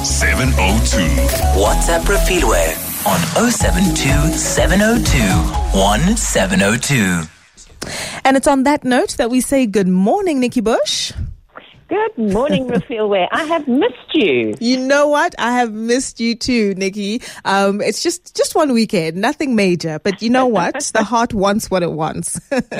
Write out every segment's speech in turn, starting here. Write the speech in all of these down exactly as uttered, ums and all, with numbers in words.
seven oh two. WhatsApp Refilwe on oh seven two, seven oh two, one seven oh two. And it's on that note that we say good morning, Nikki Bush. Good morning, Refilwe. I have missed you. You know what? I have missed you too, Nikki. Um, it's just, just one weekend, nothing major. But you know what? The heart wants what it wants.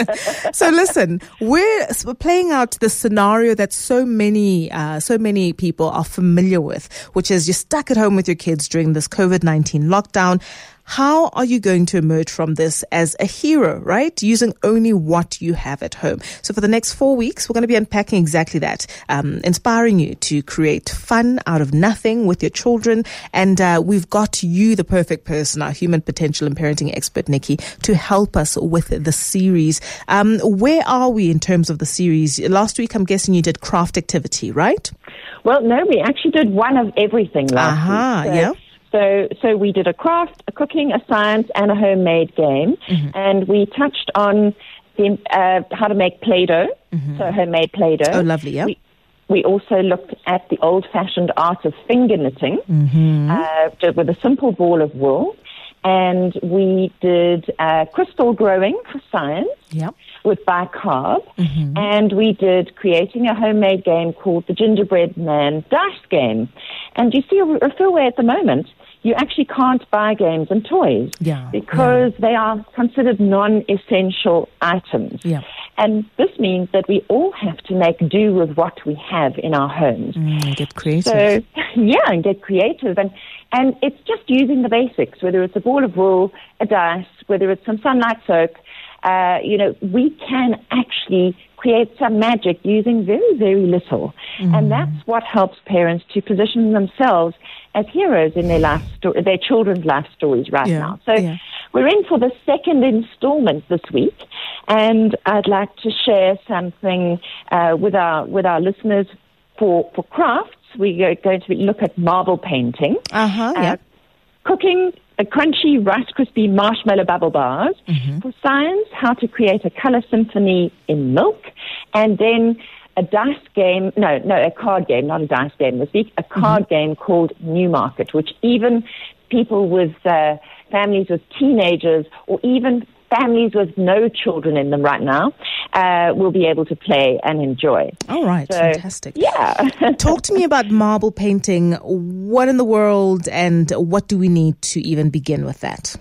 So listen, we're playing out the scenario that so many, uh, so many people are familiar with, which is you're stuck at home with your kids during this covid nineteen lockdown. How are you going to emerge from this as a hero, right? Using only what you have at home. So for the next four weeks, we're going to be unpacking exactly that, um, inspiring you to create fun out of nothing with your children. And uh, we've got you, the perfect person, our human potential and parenting expert, Nikki, to help us with the series. Um, where are we in terms of the series? Last week, I'm guessing you did craft activity, right? Well, no, we actually did one of everything last uh-huh, week. So- yeah. So, so we did a craft, a cooking, a science, and a homemade game, mm-hmm. and we touched on the, uh, how to make Play-Doh, mm-hmm. so homemade Play-Doh. Oh, lovely, yeah. We, we also looked at the old-fashioned art of finger knitting, mm-hmm. uh, with a simple ball of wool, and we did uh, crystal growing for science. Yep. With bicarb, mm-hmm. and we did creating a homemade game called the Gingerbread Man Dice Game. And you see, Refilwe, at the moment, you actually can't buy games and toys yeah, because yeah. they are considered non-essential items. Yeah. And this means that we all have to make do with what we have in our homes. Mm, get creative. So, yeah, and get creative. And, and it's just using the basics, whether it's a ball of wool, a dice, whether it's some sunlight soap. Uh, you know, we can actually create some magic using very, very little. Mm. And that's what helps parents to position themselves as heroes in their life sto- their children's life stories right yeah. now. So yeah. we're in for the second installment this week, and I'd like to share something uh, with our with our listeners for, for crafts. We are going to look at marble painting, uh-huh, yeah. uh, cooking, a crunchy Rice Krispie marshmallow bubble bars. Mm-hmm. For science, how to create a color symphony in milk. And then a dice game, no, no, a card game, not a dice game this week, a card mm-hmm. game called Newmarket, which even people with uh, families with teenagers or even families with no children in them right now uh, will be able to play and enjoy. All right, so, fantastic. Yeah. Talk to me about marble painting. What in the world and what do we need to even begin with that?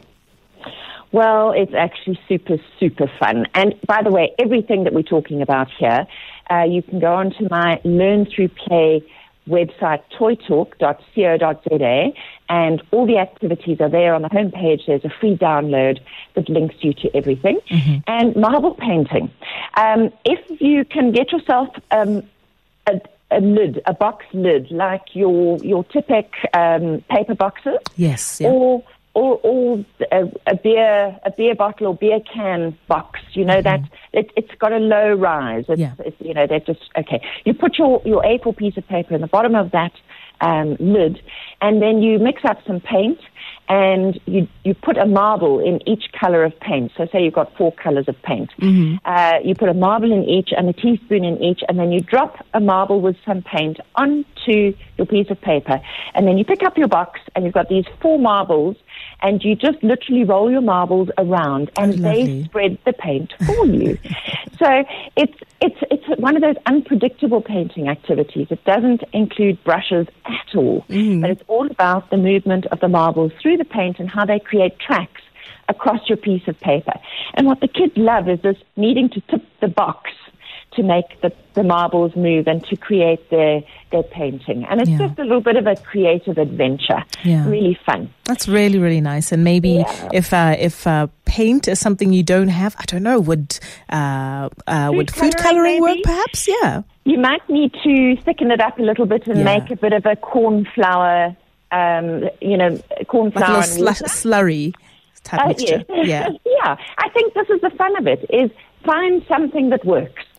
Well, it's actually super, super fun. And by the way, everything that we're talking about here, uh, you can go on to my Learn Through Play website, toy talk dot co dot za, and all the activities are there on the homepage. There's a free download that links you to everything. Mm-hmm. And marble painting. Um, if you can get yourself um, a, a lid, a box lid, like your your Tipex um, paper boxes, yes, yeah. or or, or a, a beer a beer bottle or beer can box, you know, mm-hmm. that it, it's got a low rise. It's, yeah. it's, you know, they're just, okay. You put your, your A four piece of paper in the bottom of that um, lid, and then you mix up some paint, and you you put a marble in each color of paint. So say you've got four colors of paint. Mm-hmm. Uh, you put a marble in each and a teaspoon in each, and then you drop a marble with some paint onto your piece of paper. And then you pick up your box, and you've got these four marbles, and you just literally roll your marbles around, and they spread the paint for you. So it's it's it's one of those unpredictable painting activities. It doesn't include brushes at all, mm. but it's all about the movement of the marbles through the paint and how they create tracks across your piece of paper. And what the kids love is this needing to tip the box to make the, the marbles move and to create their their painting. And it's yeah. just a little bit of a creative adventure. Yeah. Really fun. That's really, really nice. And maybe yeah. if uh, if uh, paint is something you don't have, I don't know, would uh, uh, food would food coloring, coloring work perhaps? Yeah. You might need to thicken it up a little bit and yeah. make a bit of a cornflower, um, you know, cornflower. Like a little sl- slurry type uh, mixture. Yes. Yeah. yeah. I think this is the fun of it, is find something that works.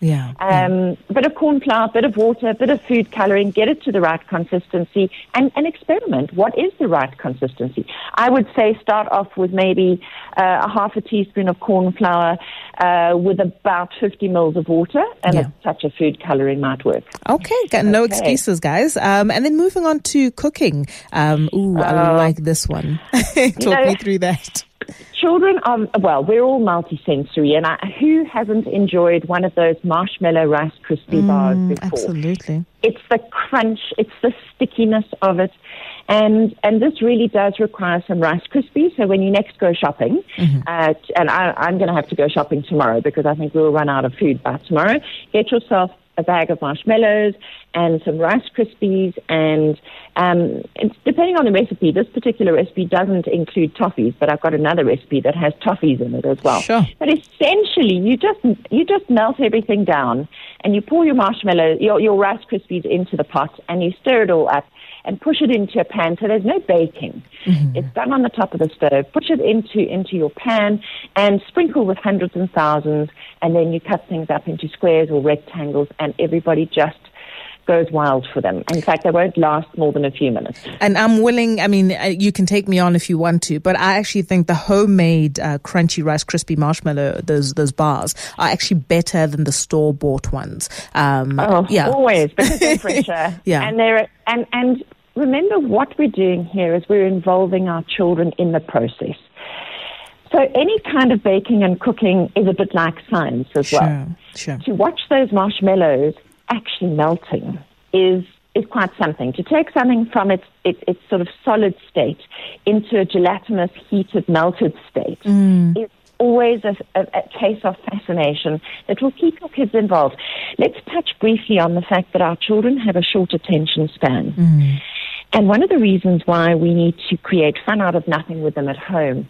Yeah. Um, a bit of corn flour, a bit of water, a bit of food coloring, get it to the right consistency, and, and experiment. What is the right consistency? I would say start off with maybe uh, a half a teaspoon of corn flour uh, with about fifty mils of water, and Yeah. a touch of food coloring might work. Okay, got no Okay. excuses, guys. Um, and then moving on to cooking. Um, ooh, I Uh, like this one. Talk know- me through that. Children are, well, we're all multisensory, and I, who hasn't enjoyed one of those marshmallow Rice Krispie bars Mm, before? absolutely. It's the crunch, it's the stickiness of it, and and this really does require some Rice Krispies. So when you next go shopping, Mm-hmm. uh, and I, I'm going to have to go shopping tomorrow because I think we'll run out of food by tomorrow, get yourself a bag of marshmallows and some Rice Krispies, and um, it's, depending on the recipe, this particular recipe doesn't include toffees, but I've got another recipe that has toffees in it as well. Sure. But essentially, you just you just melt everything down, and you pour your marshmallow, your, your Rice Krispies into the pot, and you stir it all up, and push it into a pan. So there's no baking. Mm-hmm. It's done on the top of the stove. Push it into into your pan and sprinkle with hundreds and thousands, and then you cut things up into squares or rectangles, and everybody just goes wild for them. In fact, they won't last more than a few minutes. And I'm willing, I mean, uh, you can take me on if you want to, but I actually think the homemade uh, crunchy Rice Krispie marshmallow, those those bars, are actually better than the store-bought ones. Um, Oh, yeah. always, because they're fresher. Yeah. And they're and and remember, what we're doing here is we're involving our children in the process. So any kind of baking and cooking is a bit like science as well. Sure, sure. To watch those marshmallows actually melting is is quite something. To take something from its its, its sort of solid state into a gelatinous, heated, melted state Mm. is always a, a, a case of fascination that will keep your kids involved. Let's touch briefly on the fact that our children have a short attention span. Mm. And one of the reasons why we need to create fun out of nothing with them at home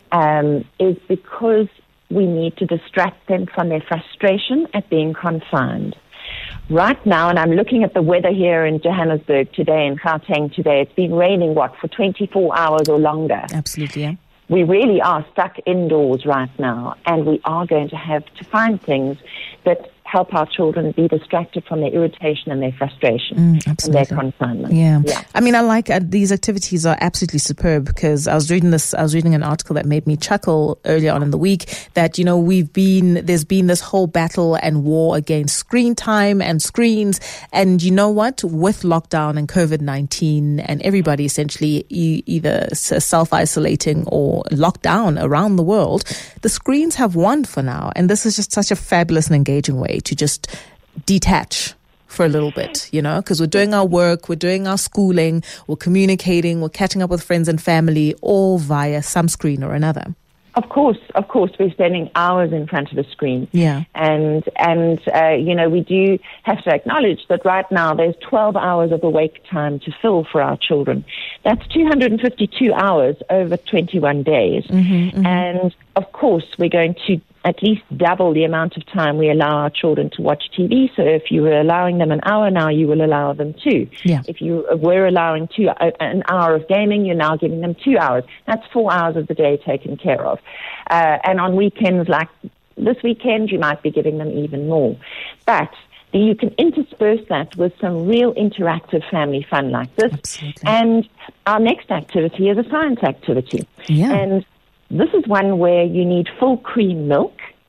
um, is because we need to distract them from their frustration at being confined. Right now, and I'm looking at the weather here in Johannesburg today, in Gauteng today, it's been raining, what, for twenty-four hours or longer. Absolutely, yeah. We really are stuck indoors right now, and we are going to have to find things that help our children be distracted from their irritation and their frustration Mm, and their absolutely. confinement. Yeah. yeah. I mean, I like uh, these activities are absolutely superb because I was reading this, I was reading an article that made me chuckle earlier on in the week that, you know, we've been, there's been this whole battle and war against screen time and screens. And you know what? With lockdown and COVID nineteen and everybody essentially e- either s- self-isolating or locked down around the world, the screens have won for now. And this is just such a fabulous and engaging way to just detach for a little bit, you know, because we're doing our work, we're doing our schooling, we're communicating, we're catching up with friends and family, all via some screen or another. Of course, of course, we're spending hours in front of a screen. Yeah. And, and uh, you know, we do have to acknowledge that right now there's twelve hours of awake time to fill for our children. That's two hundred fifty-two hours over twenty-one days. Mm-hmm, mm-hmm. And, of course, we're going to at least double the amount of time we allow our children to watch T V. So if you were allowing them an hour now, you will allow them two. Yeah. If you were allowing two, uh, an hour of gaming, you're now giving them two hours. That's four hours of the day taken care of. Uh, and on weekends like this weekend, you might be giving them even more. But you can intersperse that with some real interactive family fun like this. Absolutely. And our next activity is a science activity. Yeah. And this is one where you need full cream milk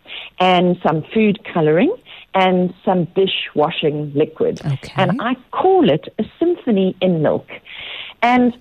and some food coloring and some dishwashing liquid. Okay. And I call it a symphony in milk. And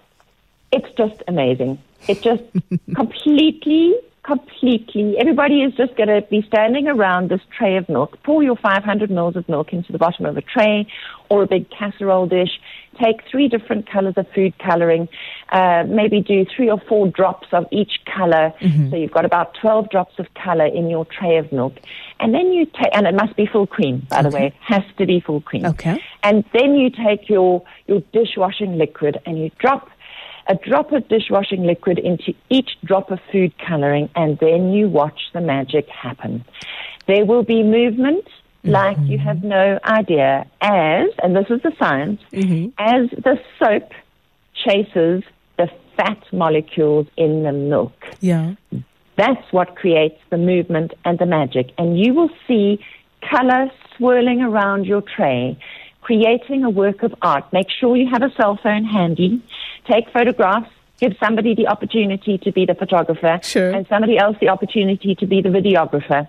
it's just amazing. It just completely, completely, everybody is just going to be standing around this tray of milk. Pour your five hundred mils of milk into the bottom of a tray or a big casserole dish. Take three different colors of food coloring. Uh, maybe do three or four drops of each color. Mm-hmm. So you've got about twelve drops of color in your tray of milk. And then you take, and it must be full cream, by the way. It has to be full cream. Okay. And then you take your, your dishwashing liquid and you drop a drop of dishwashing liquid into each drop of food coloring, and then you watch the magic happen. There will be movement like Mm-hmm. you have no idea as, and this is the science, Mm-hmm. as the soap chases the fat molecules in the milk. Yeah. That's what creates the movement and the magic. And you will see color swirling around your tray, creating a work of art. Make sure you have a cell phone handy. Take photographs. Give somebody the opportunity to be the photographer, sure. and somebody else the opportunity to be the videographer.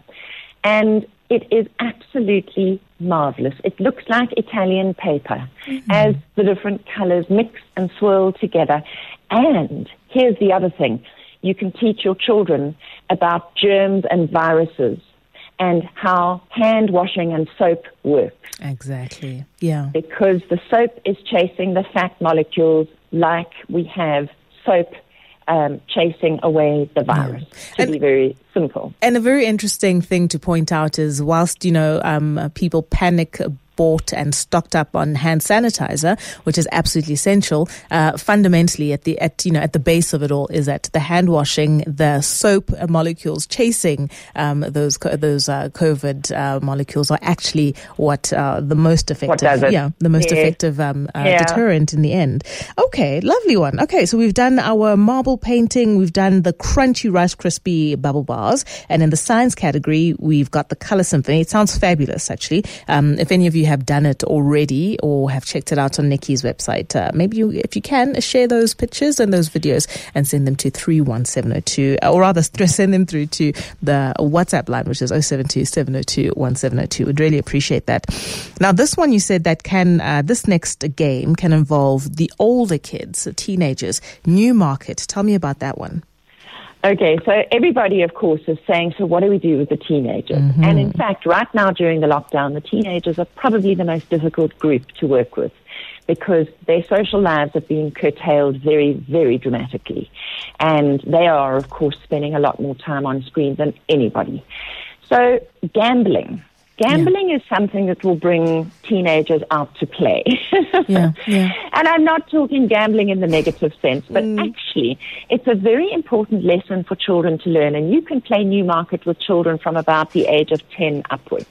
And it is absolutely marvelous. It looks like Italian paper mm-hmm. as the different colors mix and swirl together. And here's the other thing. You can teach your children about germs and viruses and how hand washing and soap works. Exactly, yeah. Because the soap is chasing the fat molecules like we have soap um, chasing away the virus, yeah. to and, be very simple. And a very interesting thing to point out is whilst, you know, um, people panic bought and stocked up on hand sanitizer, which is absolutely essential. Uh, fundamentally, at the at you know at the base of it all is that the hand washing, the soap molecules chasing um, those those uh, COVID uh, molecules are actually what uh, the most effective, what does it? yeah, the most yeah. effective um, uh, yeah. deterrent in the end. Okay, lovely one. Okay, so we've done our marble painting, we've done the crunchy Rice Krispie bubble bars, and in the science category, we've got the color symphony. It sounds fabulous, actually. Um, if any of you have done it already or have checked it out on Nikki's website, uh, maybe you, if you can, share those pictures and those videos and send them to three one seven oh two, or rather send them through to the WhatsApp line, which is oh seven two, seven oh two, one seven oh two. Would really appreciate that. Now, this one you said that can, uh, this next game can involve the older kids, the teenagers. Newmarket. Tell me about that one. Okay, so everybody, of course, is saying, so what do we do with the teenagers? Mm-hmm. And in fact, right now during the lockdown, the teenagers are probably the most difficult group to work with because their social lives have been curtailed very, very dramatically. And they are, of course, spending a lot more time on screens than anybody. So gambling. Gambling yeah. is something that will bring teenagers out to play. yeah, yeah. And I'm not talking gambling in the negative sense, but mm. actually it's a very important lesson for children to learn. And you can play Newmarket with children from about the age of ten upwards.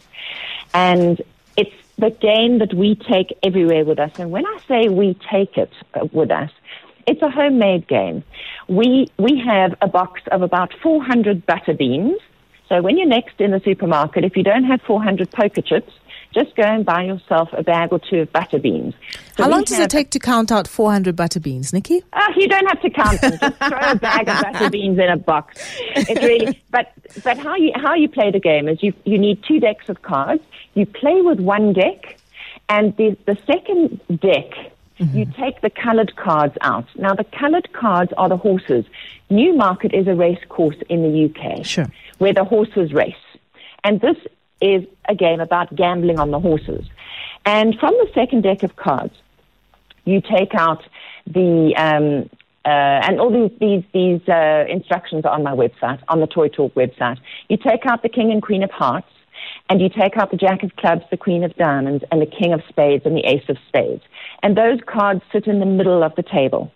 And it's the game that we take everywhere with us. And when I say we take it with us, it's a homemade game. We, we have a box of about four hundred butter beans. So when you're next in the supermarket, if you don't have four hundred poker chips, just go and buy yourself a bag or two of butter beans. So How long does it take to count out four hundred butter beans, Nikki? Oh, you don't have to count them. Just throw a bag of butter beans in a box. It really, but but how you how you play the game is you you need two decks of cards. You play with one deck, and the the second deck. Mm-hmm. You take the coloured cards out. Now, the coloured cards are the horses. Newmarket is a race course in the U K sure. where the horses race. And this is a game about gambling on the horses. And from the second deck of cards, you take out the, um, uh, and all these, these, these uh, instructions are on my website, on the Toy Talk website. You take out the King and Queen of Hearts, and you take out the Jack of Clubs, the Queen of Diamonds, and the King of Spades, and the Ace of Spades. And those cards sit in the middle of the table.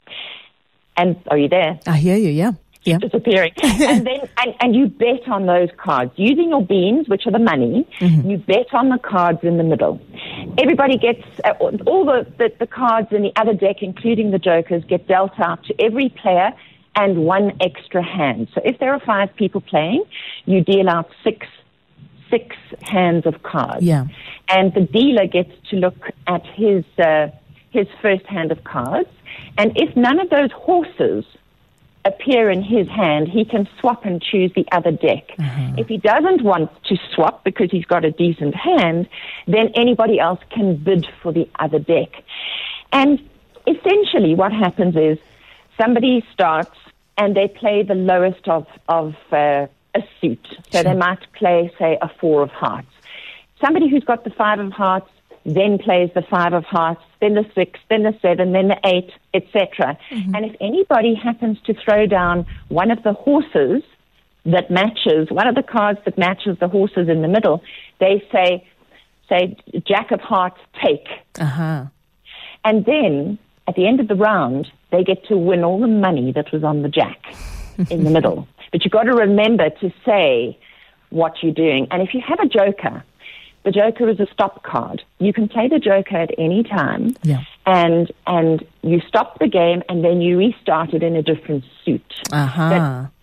And are you there? I hear you, yeah. yeah. Disappearing. and then and, and you bet on those cards. Using your beans, which are the money, mm-hmm. you bet on the cards in the middle. Everybody gets, uh, all the, the, the cards in the other deck, including the jokers, get dealt out to every player and one extra hand. So if there are five people playing, you deal out six six hands of cards. Yeah. And the dealer gets to look at his uh, his first hand of cards. And if none of those horses appear in his hand, he can swap and choose the other deck. Mm-hmm. If he doesn't want to swap because he's got a decent hand, then anybody else can bid for the other deck. And essentially what happens is somebody starts and they play the lowest of, of uh, a suit. So sure. they might play, say, a four of hearts. Somebody who's got the five of hearts then plays the five of hearts, then the six, then the seven, then the eight, et cetera. Mm-hmm. And if anybody happens to throw down one of the horses that matches, one of the cards that matches the horses in the middle, they say, say, Jack of Hearts, take. Uh-huh. And then, at the end of the round, they get to win all the money that was on the Jack in the middle. But you've got to remember to say what you're doing. And if you have a joker, the joker is a stop card. You can play the joker at any time, yeah. and and you stop the game, and then you restart it in a different suit. Uh-huh.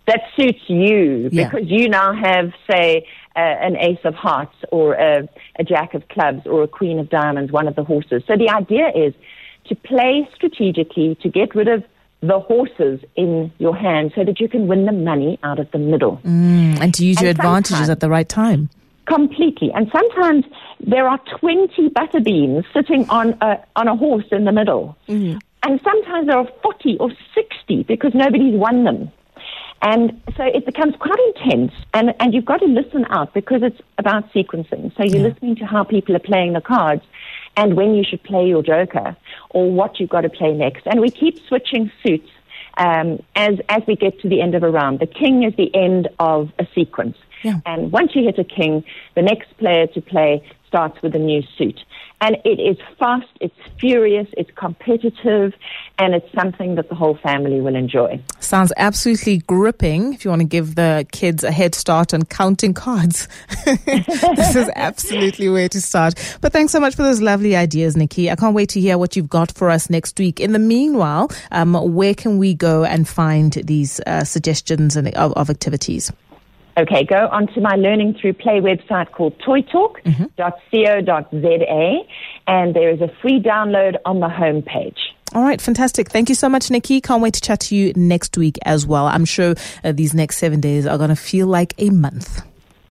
that suits you, Yeah. because you now have, say, uh, an ace of hearts or a, a jack of clubs or a queen of diamonds, one of the horses. So the idea is to play strategically, to get rid of the horses in your hand so that you can win the money out of the middle. Mm, and to use your And advantages sometimes- at the right time. Completely. And sometimes there are twenty butter beans sitting on a, on a horse in the middle. Mm-hmm. And sometimes there are forty or sixty because nobody's won them. And so it becomes quite intense, and, and you've got to listen out because it's about sequencing. So you're Yeah. listening to how people are playing the cards and when you should play your joker or what you've got to play next. And we keep switching suits um, as, as we get to the end of a round. The king is the end of a sequence. Yeah. And once you hit a king, the next player to play starts with a new suit. And it is fast, it's furious, it's competitive, and it's something that the whole family will enjoy. Sounds absolutely gripping if you want to give the kids a head start on counting cards. This is absolutely where to start. But thanks so much for those lovely ideas, Nikki. I can't wait to hear what you've got for us next week. In the meanwhile, um, where can we go and find these uh, suggestions and, of, of activities? Okay, go onto my Learning Through Play website called toy talk dot co dot za, and there is a free download on the homepage. All right, fantastic. Thank you so much, Nikki. Can't wait to chat to you next week as well. I'm sure uh, these next seven days are going to feel like a month.